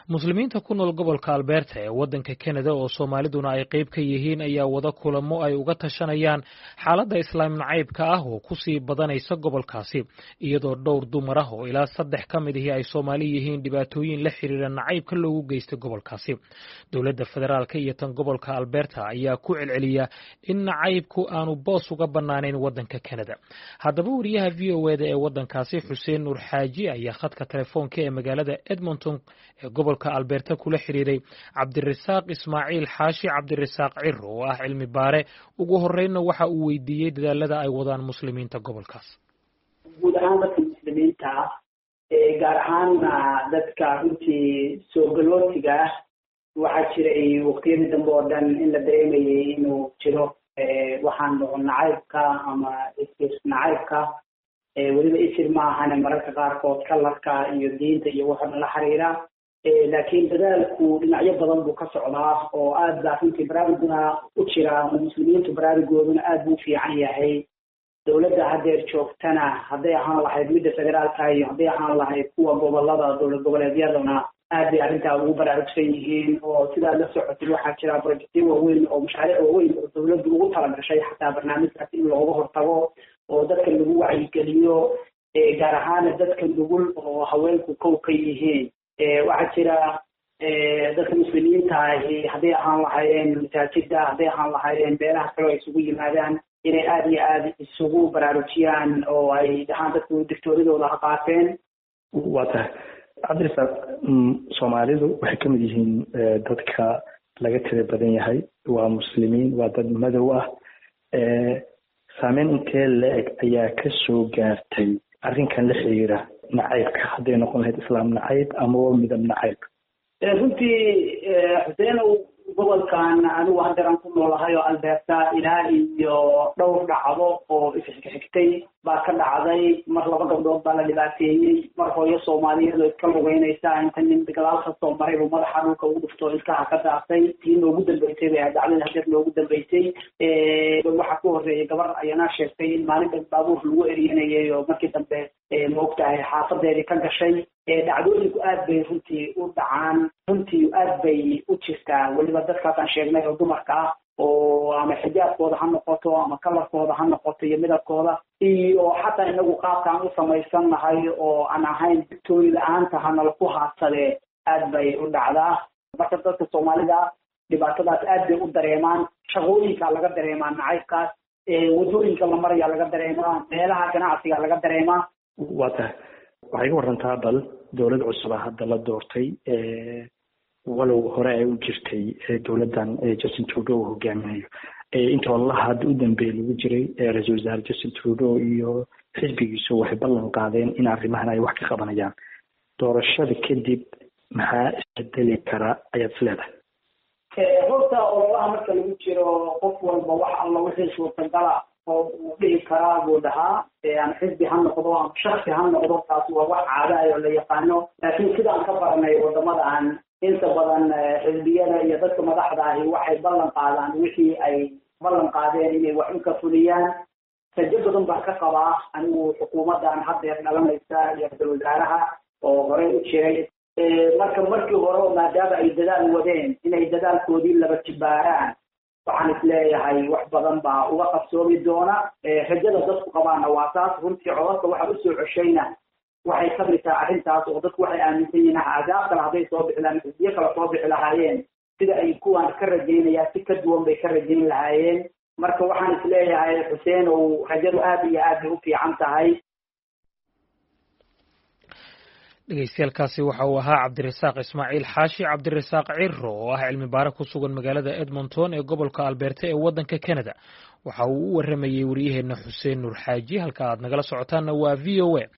muslimiinta ku nool gobolka Alberta ee wadanka Canada oo Soomaaliduna ay qayb ka yihiin ayaa wada kulamo ay uga tashanayaan xaaladda islaam nacaybka ah oo ku sii badanaysa gobolkaasi iyadoo dhowr dumar ah oo ilaa 3 ka mid ah ay Soomaali yihiin dhibaatooyin la xiriira nacaybka loogu geystay gobolkaasi. Dowladda federaalka iyo tan gobolka Alberta ayaa ku celceliya in nacaybku aanu boos uga banaanayn wadanka Canada. Haddaba wariyaha VOA-da ee wadankaasi Xuseen Nuur Xaaji ayaa khadka telefoonka ee magaalada Edmonton ee gobolka Alberta kula xiriiray Cabdirasaaq Ismaaciil Xaashi Cabdirasaaq Ciro oo ah cilmi baare ugu horreynna waxa uu weydiiyey dadaalada ay wadaan muslimiinta gobolkaas. guud ahaan dadka muslimiinta gaar ahaan dadka runtii soo galootiga waxaa jiray waqtiyadii dambe oo dhan in la dareemayay inuu jiro waxaan dhaho nacaybka ama nacaybka weliba isir ma ahane mararka qaarkood kalarka iyo diinta iyo waxa la xiriira laakiin dadaalku dhinacyo badan buu ka socdaa oo aad baa runtii baraaruguna u jira muslimiintu baraarugooduna aad buu fiican yahay. dowladda hadeer joogtana hadday ahaan lahayd midda federaalka iyo hadday ahaan lahayd kuwa gobolada dowlad goboleedyaduna aad bay arrintaa ugu baraarugsan yihiin oo sidaa la socotay waxaa jira projectyo waaweyn oo mashaariic waaweyn oo dowladdu ugu talagashay xataa barnaamijkaas in looga hortago oo dadka lagu wacyigeliyo gaar ahaan dadka nugul oo haweenku kow ka yihiin. waxaa jira dadka muslimiinta ahi hadday ahaan lahaayeen masaajida hadday ahaan lahaayeen meelaha kale ay isugu yimaadaan inay aad iyo aad isugu baraarujiyaan oo ay dhahaan dadku digtooradooda ha qaateen. waa tahay cabdirasaaq, soomaalidu waxay ka mid yihiin dadka laga tira badan yahay, waa muslimiin, waa dad madow ah. saameyn intee la-eg ayaa ka soo gaartay arrinkan la xiriira nacaybka, hadday noqon lahayd islaam nacayb ama midab nacayb? runtii xuseenow gobolkan anigu haddeeran ku noolahay oo Alberta ilaa iyo dhowr dhacdo oo isxigxigtay baa ka dhacday. mar 2 gabdhood baa la dhibaateeyey, mar hooyo Soomaaliyeed oo iska lugeynaysa inta nin dagaal ka soo maray oo madaxa dhulka ugu dhufto ilkaha ka daafay. tii noogu dambeysay bay dhacdada hadeer noogu dambeysay. waxaa ku horeeyay gabar ayana sheegtay in maalin dhan baabuur lagu eryanayay oo markii dambe moogtahay xaafadeedii ka gashay. dhacdooyinku aad bay runtii u dhacaan, runtii aad bay u jirtaa. weliba dadkaasaan sheegnay oo dumarka ah oo ama xijaabkooda ha noqoto ama kalarkooda ha noqoto iyo midabkooda iyo xataa inagu qaabkaan u samaysannahay oo aan ahayn victoria la-aanta hanala ku haadsadee aad bay u dhacdaa. marka dadka Soomaalida dhibaatadaas aad bay u dareemaan. shaqooyinka laga dareemaa nacaybkaas, wadooyinka la maraya laga dareemaa, meelaha ganacsiga laga dareemaa. waa tahay waxay ka warantaa bal dowlad cusub hadda la doortay, walow hore ay u jirtay dowladdan Justin Trudeau hogaaminayo. inta wallahi hadda u dambeeyay lagu jiray ra-iisul wasaare Justin Trudeau iyo xisbigiisu waxay ballan qaadeen in arrimahan ay wax ka qabanayaan. doorashada kadib maxaa isbedeli kara ayaad isleedahay? horta ololaha marka lagu jiro qof walba wax alla wixii suurtagala oo uu dhihi karaa buu dhahaa, ama xisbi ha noqdo ama shaksi ha noqdo, taas waa wax caada ah oo la yaqaano. laakiin sidaan ka baranay wadamadan inta badan xisbiyada iyo dadka madaxda ahi waxay ballan qaadaan wixii ay ballan qaadeen inay wax u ka fuliyaan. rajo badan baa ka qabaa anigu xukuumadan haddeer dhalanaysa iyo ra-iisul wasaaraha oo horey u jiray. marka markii hore maadaama ay dadaal wadeen inay dadaalkoodii laba jibaaraan, waxaan isleeyahay wax badan baa uga qabsoomi doona. rajada dadku qabaana waa taas. runtii codadka waxa usoo coshayna waxay ka mid tahay arrintaas oo dadku waxay aaminsan yihiin axzaab kale hadday soo bixi lahaayeen, xisbiyo kale soo bixi lahaayeen, sida ay kuwaan ka rajaynayaan si ka duwan bay ka rajayn lahaayeen. marka waxaan isleeyahay xuseen oo rajadu aad iyo aad bay u fiican tahay. dhegeystayaaalkaasi waxa uu ahaa Cabdirasaaq Ismaaciil Xaashi Cabdirasaaq Ciro oo ah cilmi baare ku sugan magaalada Edmonton ee gobolka Alberta ee wadanka Canada. waxa uu u waramayay wariyaheena Xuseen Nuur Xaaji. halka aad nagala socotaana waa VOA.